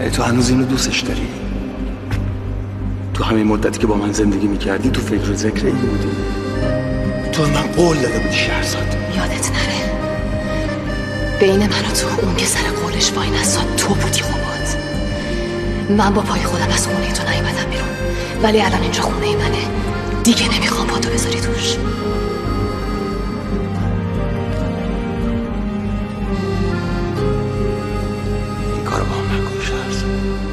تو هنوز اینو دوستش داری؟ تو همین مدتی که با من زندگی میکردی تو فکر و ذکر این بودی؟ تو من قول داده بودی شهرزاد. یادت نره بین من و تو اون که سر قولش وای نستاد تو بودی. قباد من با پای خودم از خونه تو نیومدم بیرون، ولی الان اینجا خونه منه دیگه، نمیخوام پاتو بذاری توش. این کارو با هم نکن شهرزاد،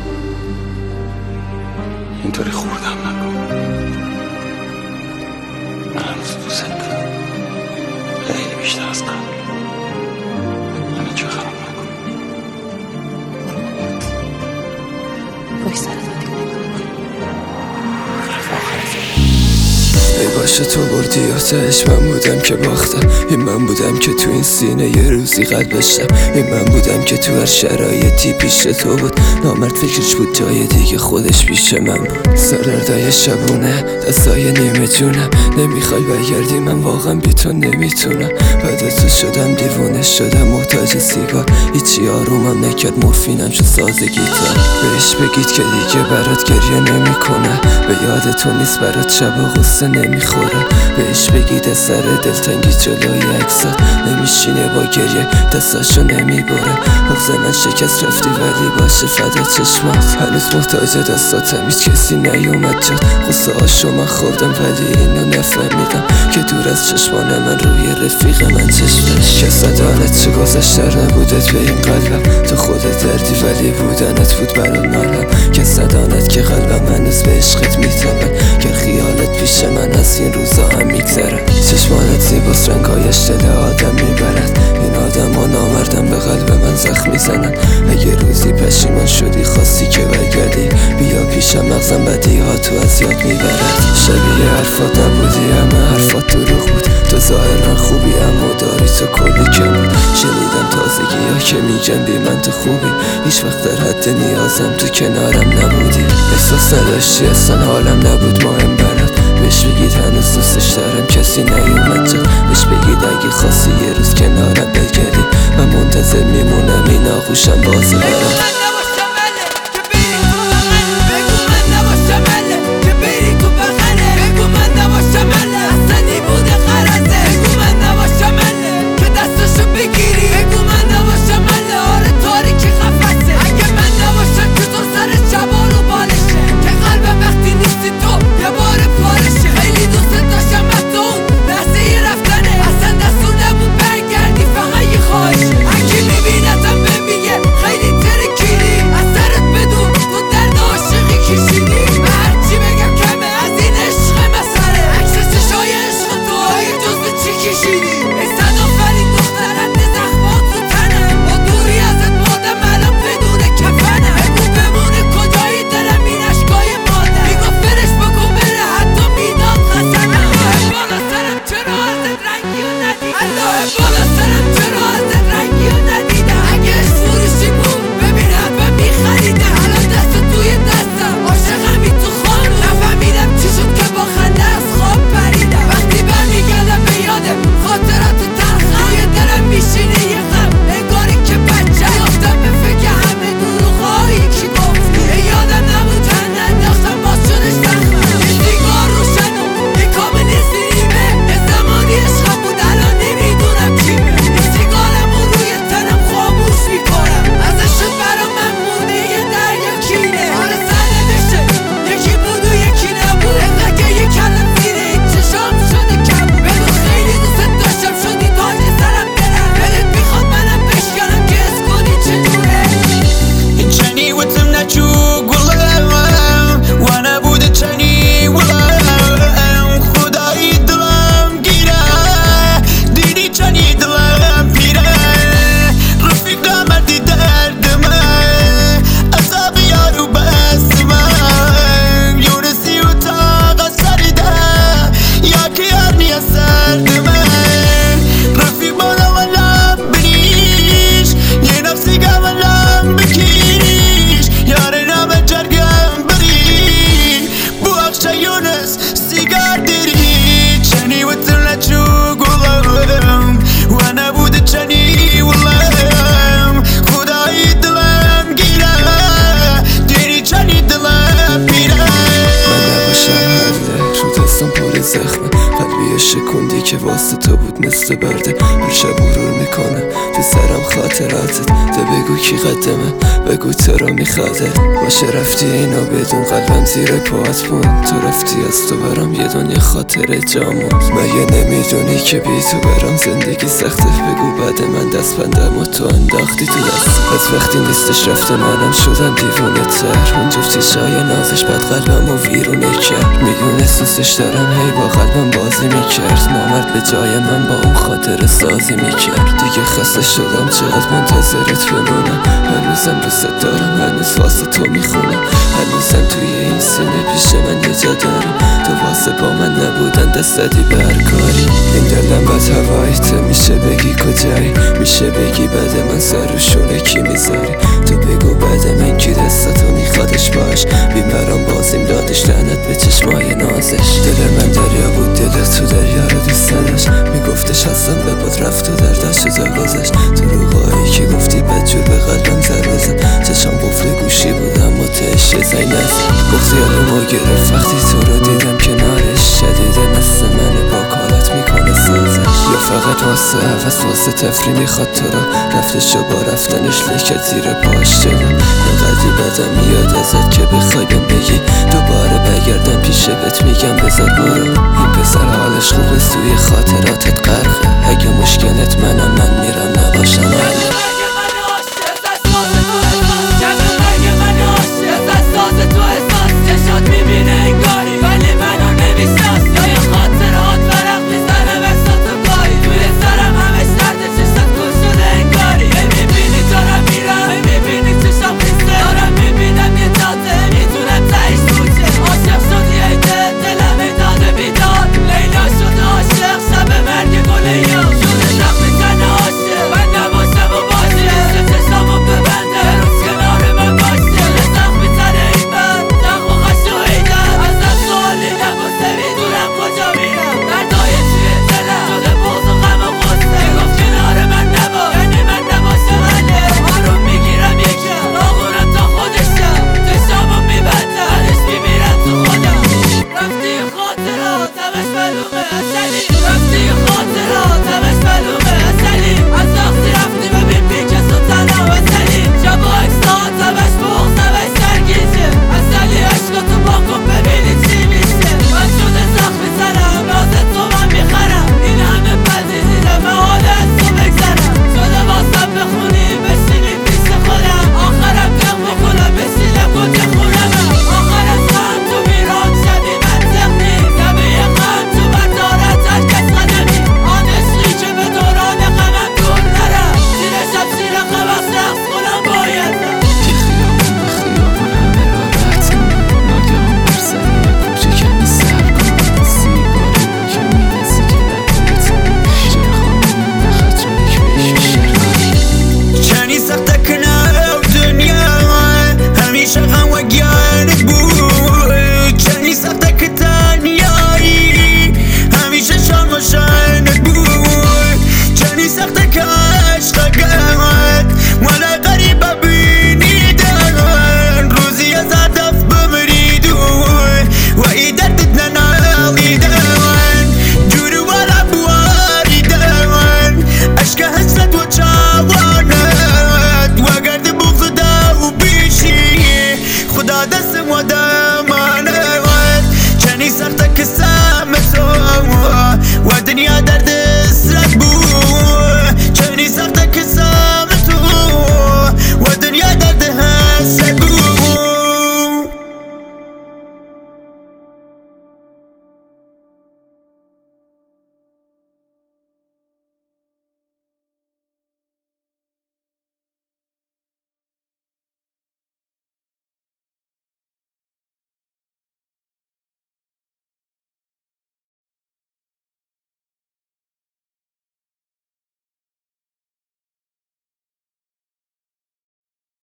اینطوری خوردم نکن. من هنوز دوست دارم، خیلی بیشتر از قبل. همه چه خراب نکن. پشت سرت ای باشه تو بردی آتش، من بودم که باختم. این من بودم که تو این سینه یه روزی قلب بشم. این من بودم که تو هر شرایطی پیش تو بود. نامرد فکرش بود جای دیگه، خودش پیش من بود. سردردای شبونه دستای نیمه جونم، نمیخوای برگردی من واقعا بی تو نمیتونم. بعد تو شدم دیوونه، شدم محتاج سیگار. هیچی آرومم نکرد، مورفینم شد ساز گیتار. بهش بگید که دیگه برات گریه نمیکنه، به یاد تو نیست برات شب و غصه نمیخوره. بهش بگید سر دلتنگی جلوی عکسات نمیشینه، با گریه دستاشو نمیبره. بغض من شکست رفتی ولی باشه فدا چشمات. هنوز محتاج دستاتم، هیچ کسی نیومد جات. غصه هاشو من خوردم ولی اینو نفهمیدم که دور از چشمان من روی رفیق من چشمش. که صدانت چه گذشته نبودت به این قلبم، تو خودت دردی ولی بودنت بود برام نالم. که صدانت که قلبم هنوز به عشقت میتابن، که خیالت پیش من از این روزا هم میگذره. چشمانت زیباست رنگایش دل آدم میبرد، این آدم ها نامردم به قلب من زخم میزنن. اگه روزی پشیمان شدی خواستی که برگردی، بیا پیشم مغزم بدی ها تو از یاد میبرد. شبیه حرفات نبودی، همه حرفات دروغ بود. تو ظاهرا خوبی اما داری تو کلی کم بود. شنیدم تازگی ها که میگن بی من تو خوبی، هیچ وقت در حد نیازم تو کنارم نبودی. احساس نداشتی اصلا حالم نبود مهم برات. بهش بگید هنوز دوستش دارم کسی نیومد جا. بهش بگید اگه خواستی یه روز کنارم بگردی، من منتظر میمونم این آغوشم بازه برام. اگه میبینتم بهم میگه خیلی ترکی، زخمه قلبی شکوندی که واسه تو بود مثل برده هر شب مرور میکنه تو سرم خاطراتت تو بگو کی قدمه بگو تو رو میخواده باشه رفتی اینا بدون قلبم زیر پاهات بود تو رفتی از تو برام یه دنیا خاطره جامون مگه نمیدونی که بی تو برام زندگی سخته بگو بعد من دست بندم و تو انداختی تو دست از وقتی نیستش رفته منم شدم دیوونه تر اون جفتی شای نازش بعد قلبم و ویرونه کرد میدونه سوسش دارم هی با قلبم بازی میکرد نامرد به جای من با اون خاطر سازی میکرد دیگه خسته شدم چقدر منتظرت بمونم هنوزم دوست دارم هنوز واسه تو میخونم هنوزم توی این سینه پیش من یه جا داری تو واسه با من نبودن دست زدی به هر کاری این دلم بد هواییته میشه بگی کجایی میشه بگی بعد من سر و شونه کی میذاری تو بگو بعد من کی دستاتو میخوادش باش بیمرام بازیم دادش لعنت به چشمای نازش دل من دریا بود دل تو دریا رو دوست نداشت میگفتش هستم به بود رفت و دردش رو جا گذاشت تو روغایی که گفتی بدجور به قلبم ضربه زد چشم قفل گوشی بود اما تهش یه زنگ نزد بغضیال ما گرفت وقتی تو رو دیدم کنارش شدیده مثل منه با کارت میکنه سازش یا فقط واسه عوض واسه تفری میخواد تو رو رفتش و با رفتنش لکت زیر پاش جلم اینقدری بدم میاد ازت که بخوای بهم بگی دوباره بگردم پیش بهت میگم بذار برو این پسر حالش خوبه توی خاطراتت غرقه اگه مشکلت منم من میرم